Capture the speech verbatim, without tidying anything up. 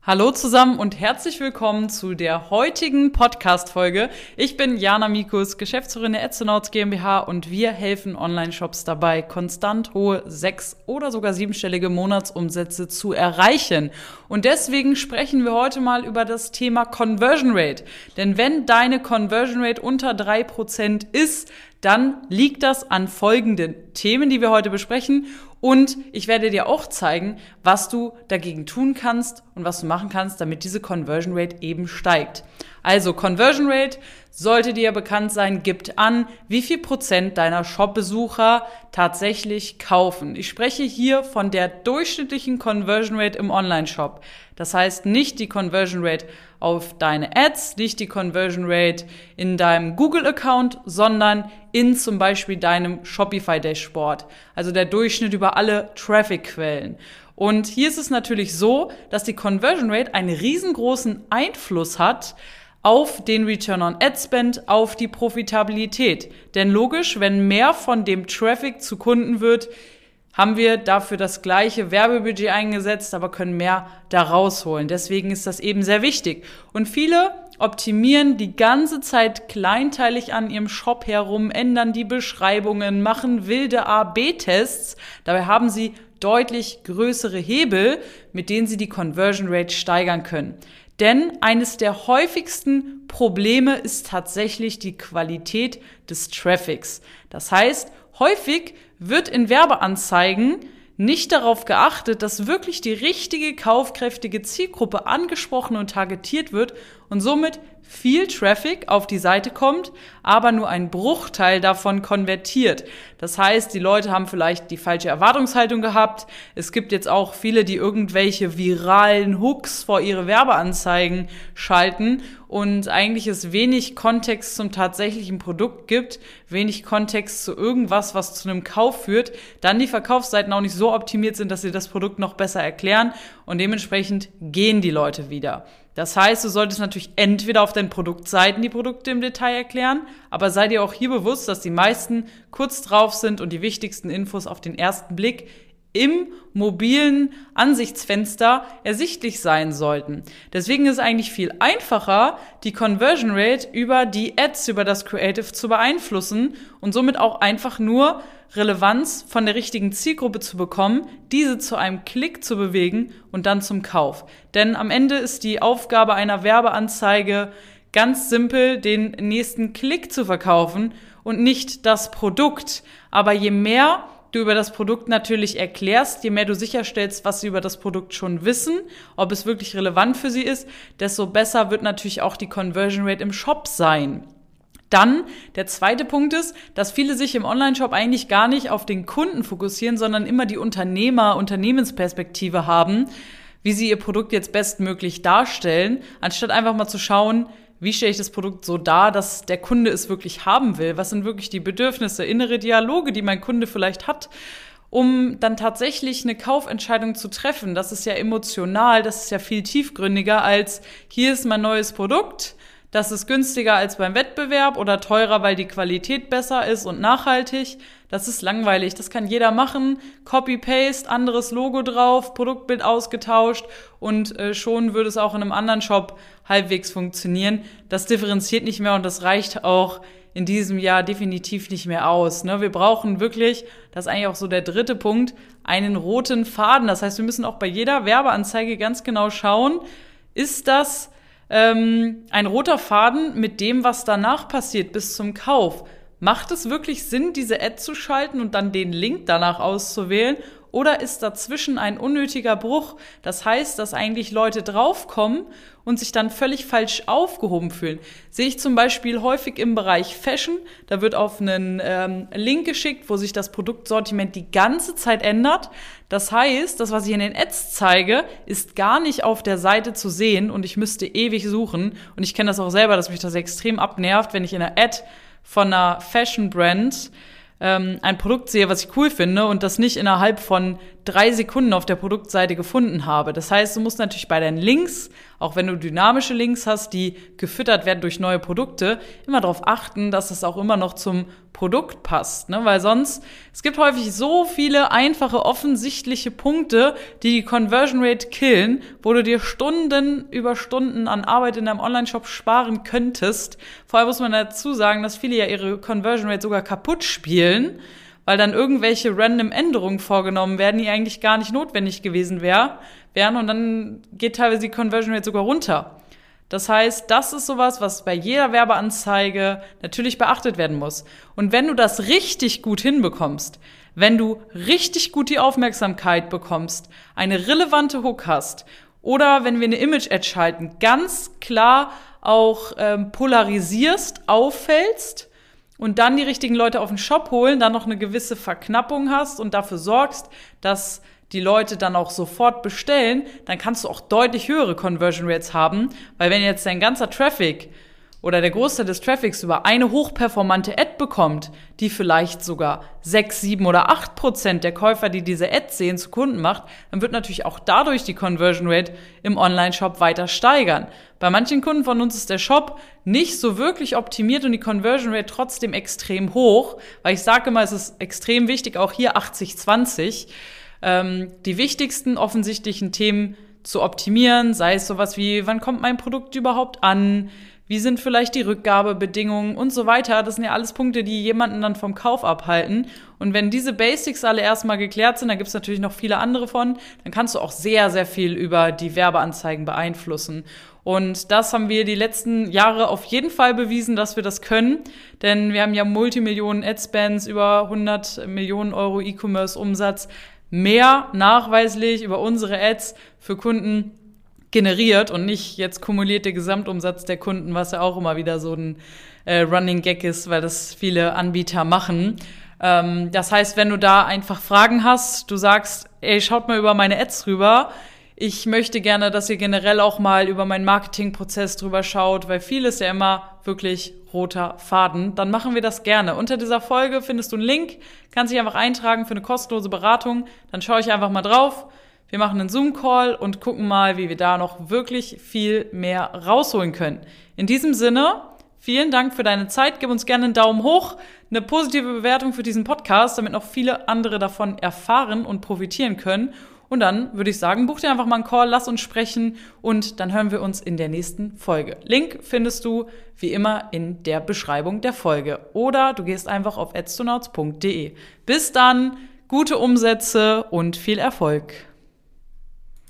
Hallo zusammen und herzlich willkommen zu der heutigen Podcast-Folge. Ich bin Jana Mikus, Geschäftsführerin der Adsonauts GmbH und wir helfen Online-Shops dabei, konstant hohe sechs- oder sogar siebenstellige Monatsumsätze zu erreichen. Und deswegen sprechen wir heute mal über das Thema Conversion Rate. Denn wenn deine Conversion Rate unter drei Prozent ist, dann liegt das an folgenden Themen, die wir heute besprechen. Und ich werde dir auch zeigen, was du dagegen tun kannst und was du machen kannst, damit diese Conversion Rate eben steigt. Also Conversion Rate sollte dir bekannt sein, gibt an, wie viel Prozent deiner Shop-Besucher tatsächlich kaufen. Ich spreche hier von der durchschnittlichen Conversion Rate im Online-Shop. Das heißt nicht die Conversion Rate auf deine Ads, nicht die Conversion Rate in deinem Google-Account, sondern in zum Beispiel deinem Shopify-Dashboard. Also der Durchschnitt über alle Traffic-Quellen. Und hier ist es natürlich so, dass die Conversion Rate einen riesengroßen Einfluss hat auf den Return on Ad Spend, auf die Profitabilität. Denn logisch, wenn mehr von dem Traffic zu Kunden wird, haben wir dafür das gleiche Werbebudget eingesetzt, aber können mehr da rausholen. Deswegen ist das eben sehr wichtig. Und viele optimieren die ganze Zeit kleinteilig an ihrem Shop herum, ändern die Beschreibungen, machen wilde A B Tests. Dabei haben sie deutlich größere Hebel, mit denen sie die Conversion Rate steigern können. Denn eines der häufigsten Probleme ist tatsächlich die Qualität des Traffics. Das heißt, häufig wird in Werbeanzeigen nicht darauf geachtet, dass wirklich die richtige kaufkräftige Zielgruppe angesprochen und targetiert wird und somit viel Traffic auf die Seite kommt, aber nur ein Bruchteil davon konvertiert. Das heißt, die Leute haben vielleicht die falsche Erwartungshaltung gehabt. Es gibt jetzt auch viele, die irgendwelche viralen Hooks vor ihre Werbeanzeigen schalten und eigentlich es wenig Kontext zum tatsächlichen Produkt gibt, wenig Kontext zu irgendwas, was zu einem Kauf führt, dann die Verkaufsseiten auch nicht so optimiert sind, dass sie das Produkt noch besser erklären und dementsprechend gehen die Leute wieder. Das heißt, du solltest natürlich entweder auf deinen Produktseiten die Produkte im Detail erklären, aber sei dir auch hier bewusst, dass die meisten kurz drauf sind und die wichtigsten Infos auf den ersten Blick im mobilen Ansichtsfenster ersichtlich sein sollten. Deswegen ist es eigentlich viel einfacher, die Conversion Rate über die Ads, über das Creative zu beeinflussen und somit auch einfach nur Relevanz von der richtigen Zielgruppe zu bekommen, diese zu einem Klick zu bewegen und dann zum Kauf. Denn am Ende ist die Aufgabe einer Werbeanzeige ganz simpel, den nächsten Klick zu verkaufen und nicht das Produkt. Aber je mehr du über das Produkt natürlich erklärst, je mehr du sicherstellst, was sie über das Produkt schon wissen, ob es wirklich relevant für sie ist, desto besser wird natürlich auch die Conversion Rate im Shop sein. Dann der zweite Punkt ist, dass viele sich im Onlineshop eigentlich gar nicht auf den Kunden fokussieren, sondern immer die Unternehmer, Unternehmensperspektive haben, wie sie ihr Produkt jetzt bestmöglich darstellen, anstatt einfach mal zu schauen, wie stelle ich das Produkt so dar, dass der Kunde es wirklich haben will? Was sind wirklich die Bedürfnisse, innere Dialoge, die mein Kunde vielleicht hat, um dann tatsächlich eine Kaufentscheidung zu treffen? Das ist ja emotional, das ist ja viel tiefgründiger als, hier ist mein neues Produkt, das ist günstiger als beim Wettbewerb oder teurer, weil die Qualität besser ist und nachhaltig. Das ist langweilig, das kann jeder machen. Copy-Paste, anderes Logo drauf, Produktbild ausgetauscht und äh, schon würde es auch in einem anderen Shop halbwegs funktionieren. Das differenziert nicht mehr und das reicht auch in diesem Jahr definitiv nicht mehr aus. Ne? Wir brauchen wirklich, das ist eigentlich auch so der dritte Punkt, einen roten Faden. Das heißt, wir müssen auch bei jeder Werbeanzeige ganz genau schauen, ist das ähm, ein roter Faden mit dem, was danach passiert bis zum Kauf? Macht es wirklich Sinn, diese Ad zu schalten und dann den Link danach auszuwählen? Oder ist dazwischen ein unnötiger Bruch? Das heißt, dass eigentlich Leute draufkommen und sich dann völlig falsch aufgehoben fühlen. Sehe ich zum Beispiel häufig im Bereich Fashion. Da wird auf einen ähm, Link geschickt, wo sich das Produktsortiment die ganze Zeit ändert. Das heißt, das, was ich in den Ads zeige, ist gar nicht auf der Seite zu sehen und ich müsste ewig suchen. Und ich kenne das auch selber, dass mich das extrem abnervt, wenn ich in einer Ad von einer Fashion-Brand ähm, ein Produkt sehe, was ich cool finde und das nicht innerhalb von drei Sekunden auf der Produktseite gefunden habe. Das heißt, du musst natürlich bei deinen Links, auch wenn du dynamische Links hast, die gefüttert werden durch neue Produkte, immer darauf achten, dass es auch immer noch zum Produkt passt, ne? Weil sonst, es gibt häufig so viele einfache, offensichtliche Punkte, die die Conversion Rate killen, wo du dir Stunden über Stunden an Arbeit in deinem Online-Shop sparen könntest. Vor allem muss man dazu sagen, dass viele ja ihre Conversion Rate sogar kaputt spielen, weil dann irgendwelche random Änderungen vorgenommen werden, die eigentlich gar nicht notwendig gewesen wär, wären und dann geht teilweise die Conversion Rate sogar runter. Das heißt, das ist sowas, was bei jeder Werbeanzeige natürlich beachtet werden muss. Und wenn du das richtig gut hinbekommst, wenn du richtig gut die Aufmerksamkeit bekommst, eine relevante Hook hast oder wenn wir eine Image-Ad schalten, ganz klar auch ähm, polarisierst, auffällst und dann die richtigen Leute auf den Shop holen, dann noch eine gewisse Verknappung hast und dafür sorgst, dass die Leute dann auch sofort bestellen, dann kannst du auch deutlich höhere Conversion Rates haben, weil wenn jetzt dein ganzer Traffic oder der Großteil des Traffics über eine hochperformante Ad bekommt, die vielleicht sogar sechs, sieben oder acht Prozent der Käufer, die diese Ad sehen, zu Kunden macht, dann wird natürlich auch dadurch die Conversion Rate im Online-Shop weiter steigern. Bei manchen Kunden von uns ist der Shop nicht so wirklich optimiert und die Conversion Rate trotzdem extrem hoch, weil ich sage immer, es ist extrem wichtig, auch hier achtzig zwanzig, ähm, die wichtigsten offensichtlichen Themen zu optimieren, sei es sowas wie, wann kommt mein Produkt überhaupt an, wie sind vielleicht die Rückgabebedingungen und so weiter. Das sind ja alles Punkte, die jemanden dann vom Kauf abhalten. Und wenn diese Basics alle erstmal geklärt sind, dann gibt es natürlich noch viele andere von, dann kannst du auch sehr, sehr viel über die Werbeanzeigen beeinflussen. Und das haben wir die letzten Jahre auf jeden Fall bewiesen, dass wir das können. Denn wir haben ja Multimillionen Adspends, über hundert Millionen Euro E-Commerce-Umsatz, mehr nachweislich über unsere Ads für Kunden generiert und nicht jetzt kumuliert der Gesamtumsatz der Kunden, was ja auch immer wieder so ein äh, Running Gag ist, weil das viele Anbieter machen. Ähm, das heißt, wenn du da einfach Fragen hast, du sagst, ey, schaut mal über meine Ads rüber, ich möchte gerne, dass ihr generell auch mal über meinen Marketingprozess drüber schaut, weil viel ist ja immer wirklich roter Faden. Dann machen wir das gerne. Unter dieser Folge findest du einen Link, kannst dich einfach eintragen für eine kostenlose Beratung. Dann schaue ich einfach mal drauf. Wir machen einen Zoom-Call und gucken mal, wie wir da noch wirklich viel mehr rausholen können. In diesem Sinne, vielen Dank für deine Zeit. Gib uns gerne einen Daumen hoch, eine positive Bewertung für diesen Podcast, damit noch viele andere davon erfahren und profitieren können. Und dann würde ich sagen, buch dir einfach mal einen Call, lass uns sprechen und dann hören wir uns in der nächsten Folge. Link findest du wie immer in der Beschreibung der Folge. Oder du gehst einfach auf adstonauts punkt de. Bis dann, gute Umsätze und viel Erfolg.